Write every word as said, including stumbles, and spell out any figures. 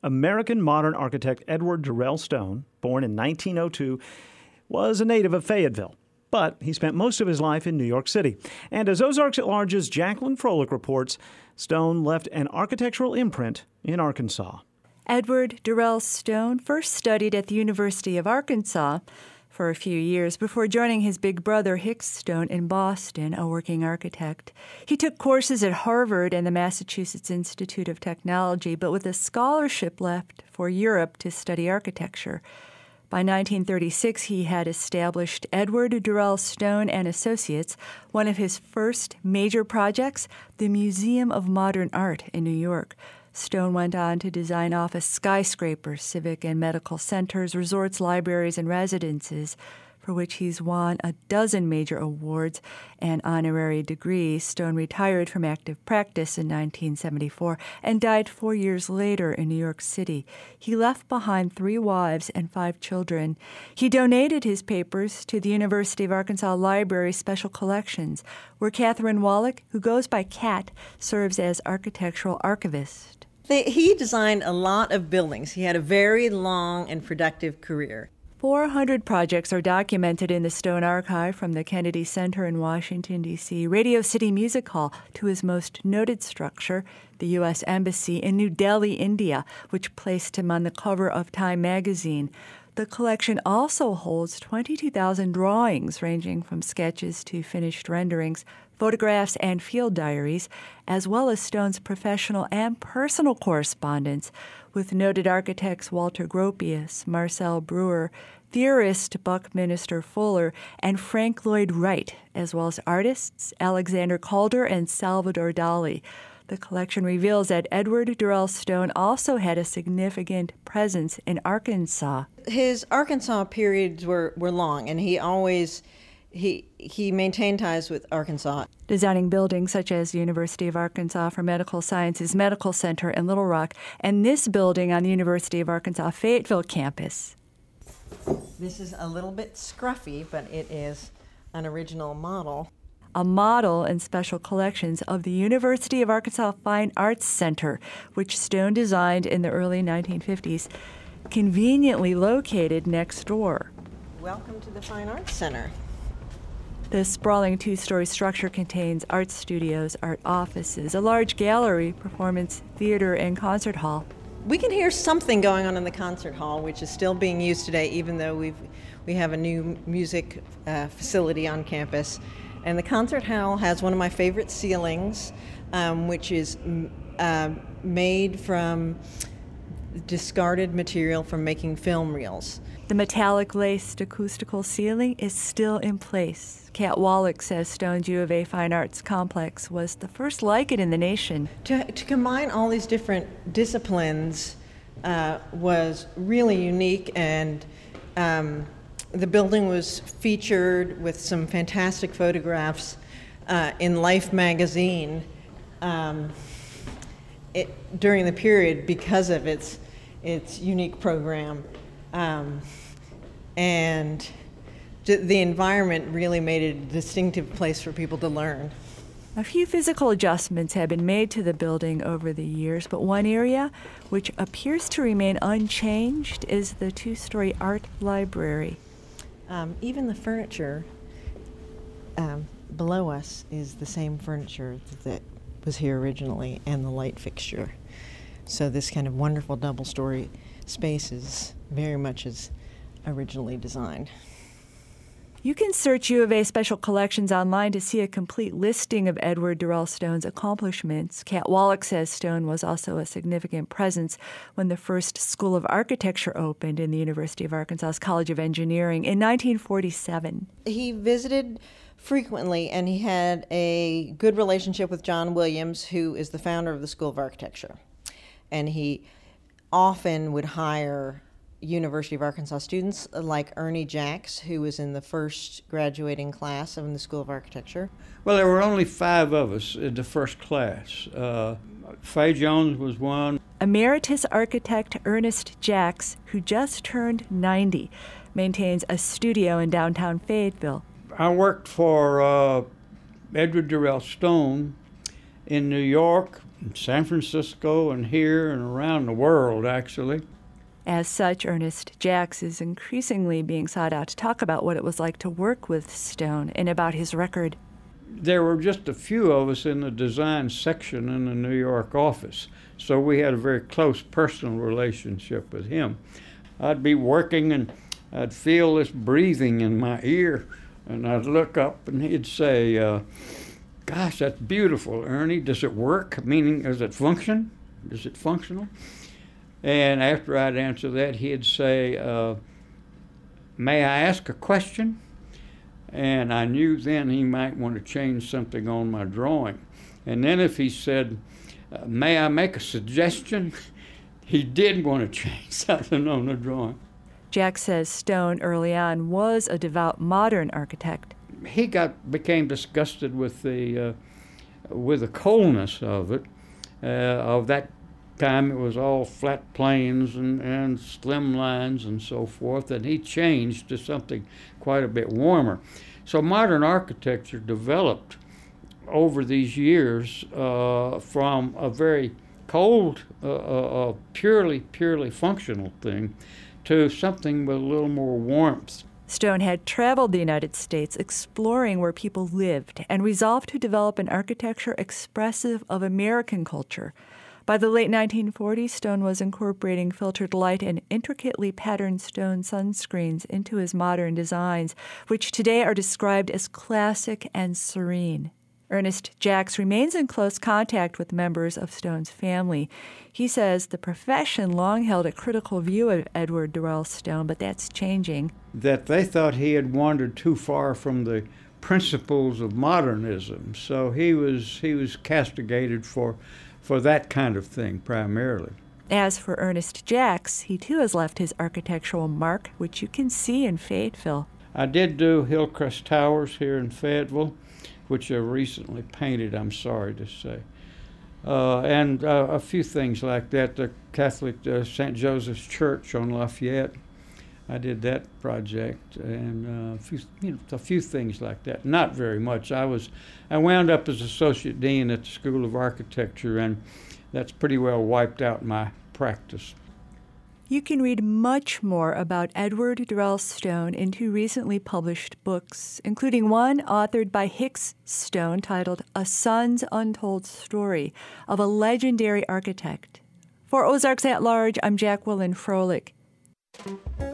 American modern architect Edward Durell Stone, born in nineteen oh two, was a native of Fayetteville, but he spent most of his life in New York City. And as Ozarks at Large's Jacqueline Froelich reports, Stone left an architectural imprint in Arkansas. Edward Durell Stone first studied at the University of Arkansas for a few years before joining his big brother Hicks Stone in Boston, a working architect. He took courses at Harvard and the Massachusetts Institute of Technology, but with a scholarship left for Europe to study architecture. By nineteen thirty-six, he had established Edward Durell Stone and Associates, one of his first major projects, the Museum of Modern Art in New York. Stone went on to design office skyscrapers, civic and medical centers, resorts, libraries, and residences, for which he's won a dozen major awards and honorary degrees. Stone retired from active practice in nineteen seventy-four and died four years later in New York City. He left behind three wives and five children. He donated his papers to the University of Arkansas Library Special Collections, where Catherine Wallach, who goes by Cat, serves as architectural archivist. They, he designed a lot of buildings. He had a very long and productive career. four hundred projects are documented in the Stone Archive, from the Kennedy Center in Washington, D C, Radio City Music Hall, to his most noted structure, the U S Embassy in New Delhi, India, which placed him on the cover of Time magazine. The collection also holds twenty-two thousand drawings, ranging from sketches to finished renderings, photographs, and field diaries, as well as Stone's professional and personal correspondence with noted architects Walter Gropius, Marcel Breuer, theorist Buckminster Fuller, and Frank Lloyd Wright, as well as artists Alexander Calder and Salvador Dali. The collection reveals that Edward Durell Stone also had a significant presence in Arkansas. His Arkansas periods were, were long, and he always he he maintained ties with Arkansas. Designing buildings such as the University of Arkansas for Medical Sciences Medical Center in Little Rock, and this building on the University of Arkansas Fayetteville campus. This is a little bit scruffy, but it is an original model. A model and special collections of the University of Arkansas Fine Arts Center, which Stone designed in the early nineteen fifties, conveniently located next door. Welcome to the Fine Arts Center. The sprawling two-story structure contains art studios, art offices, a large gallery, performance theater, and concert hall. We can hear something going on in the concert hall, which is still being used today, even though we've we have a new music uh, facility on campus. And the concert hall has one of my favorite ceilings, um, which is uh, made from discarded material from making film reels. The metallic laced acoustical ceiling is still in place. Cat Wallach says Stone's U of A Fine Arts Complex was the first like it in the nation. To, to combine all these different disciplines uh, was really unique, and um, the building was featured with some fantastic photographs uh, in Life magazine um, it, during the period because of its its unique program. Um, and the environment really made it a distinctive place for people to learn. A few physical adjustments have been made to the building over the years, but one area which appears to remain unchanged is the two-story art library. Um, even the furniture um, below us is the same furniture that was here originally, and the light fixture. So this kind of wonderful double-story space is very much as originally designed. You can search U of A Special Collections online to see a complete listing of Edward Durell Stone's accomplishments. Cat Wallach says Stone was also a significant presence when the first School of Architecture opened in the University of Arkansas College of Engineering in nineteen forty-seven. He visited frequently, and he had a good relationship with John Williams, who is the founder of the School of Architecture. And he often would hire University of Arkansas students like Ernie Jacks, who was in the first graduating class of the School of Architecture. Well, there were only five of us in the first class. Uh, Fay Jones was one. Emeritus architect Ernest Jacks, who just turned ninety, maintains a studio in downtown Fayetteville. I worked for uh, Edward Durell Stone in New York, in San Francisco and here and around the world, actually. As such, Ernest Jacks is increasingly being sought out to talk about what it was like to work with Stone and about his record. There were just a few of us in the design section in the New York office, so we had a very close personal relationship with him. I'd be working and I'd feel this breathing in my ear, and I'd look up and he'd say, uh, gosh, that's beautiful, Ernie. Does it work? Meaning, does it function? Is it functional? And after I'd answer that, he'd say, uh, may I ask a question? And I knew then he might want to change something on my drawing. And then if he said, uh, may I make a suggestion? He did want to change something on the drawing. Jack says Stone early on was a devout modern architect. He got became disgusted with the uh, with the coldness of it, uh, of that time. It was all flat planes and, and slim lines and so forth, and he changed to something quite a bit warmer. So modern architecture developed over these years uh, from a very cold, uh, uh, purely, purely functional thing to something with a little more warmth. Stone had traveled the United States exploring where people lived and resolved to develop an architecture expressive of American culture. By the late nineteen forties, Stone was incorporating filtered light and intricately patterned stone sunscreens into his modern designs, which today are described as classic and serene. Ernest Jacks remains in close contact with members of Stone's family. He says the profession long held a critical view of Edward Durell Stone, but that's changing. That they thought he had wandered too far from the principles of modernism, so he was he was castigated for for that kind of thing primarily. As for Ernest Jacks, he too has left his architectural mark, which you can see in Fayetteville. I did do Hillcrest Towers here in Fayetteville, which I recently painted, I'm sorry to say. Uh, and uh, a few things like that. The Catholic uh, Saint Joseph's Church on Lafayette, I did that project, and uh, a few, you know, a few things like that. Not very much. I was, I wound up as associate dean at the School of Architecture, and that's pretty well wiped out my practice. You can read much more about Edward Durell Stone in two recently published books, including one authored by Hicks Stone titled A Son's Untold Story of a Legendary Architect. For Ozarks at Large, I'm Jacqueline Froelich.